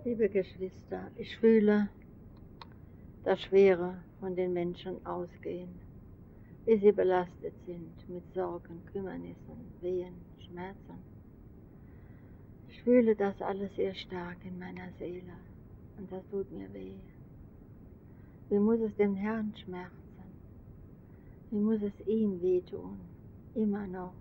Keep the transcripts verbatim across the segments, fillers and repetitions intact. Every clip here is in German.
Liebe Geschwister, ich fühle das Schwere von den Menschen ausgehen, wie sie belastet sind mit Sorgen, Kümmernissen, Wehen, Schmerzen. Ich fühle das alles sehr stark in meiner Seele und das tut mir weh. Wie muss es dem Herrn schmerzen? Wie muss es ihm wehtun? Immer noch.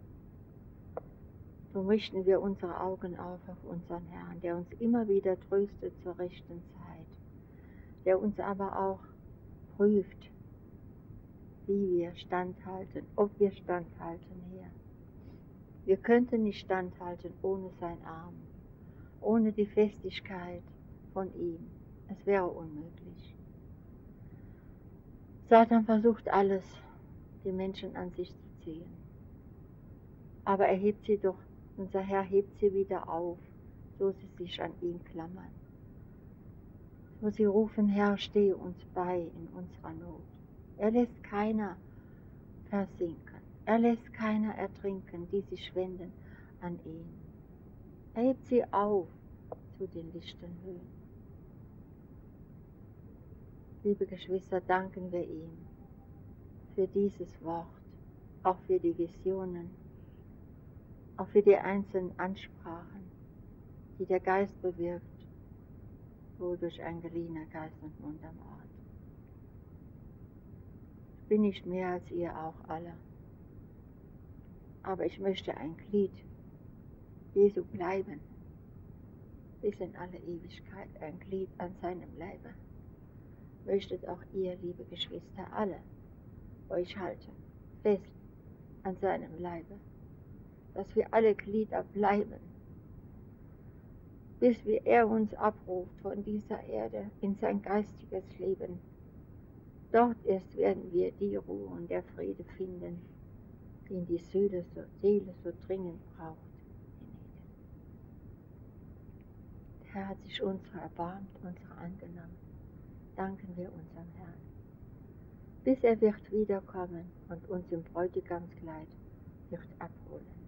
So richten wir unsere Augen auf auf unseren Herrn, der uns immer wieder tröstet zur rechten Zeit, der uns aber auch prüft, wie wir standhalten, ob wir standhalten hier. Wir könnten nicht standhalten ohne sein Arm, ohne die Festigkeit von ihm. Es wäre unmöglich. Satan versucht alles, die Menschen an sich zu ziehen. Aber er hebt sie doch, unser Herr hebt sie wieder auf, so sie sich an ihn klammern. So sie rufen, Herr, stehe uns bei in unserer Not. Er lässt keiner versinken. Er lässt keiner ertrinken, die sich wenden an ihn. Er hebt sie auf zu den lichten Höhen. Liebe Geschwister, danken wir ihm für dieses Wort, auch für die Visionen, auch für die einzelnen Ansprachen, die der Geist bewirkt, wohl durch ein geliehener Geist und Mund am Ort. Ich bin nicht mehr als ihr auch alle, aber ich möchte ein Glied Jesu bleiben, bis in alle Ewigkeit ein Glied an seinem Leibe. Möchtet auch ihr, liebe Geschwister, alle euch halten, fest an seinem Leibe, dass wir alle Glieder bleiben, bis wie er uns abruft von dieser Erde in sein geistiges Leben. Dort erst werden wir die Ruhe und der Friede finden, den die Seele so, Seele so dringend braucht. Der Herr hat sich unserer erbarmt, unserer angenommen. Danken wir unserem Herrn. Bis er wird wiederkommen und uns im Bräutigamskleid wird abholen.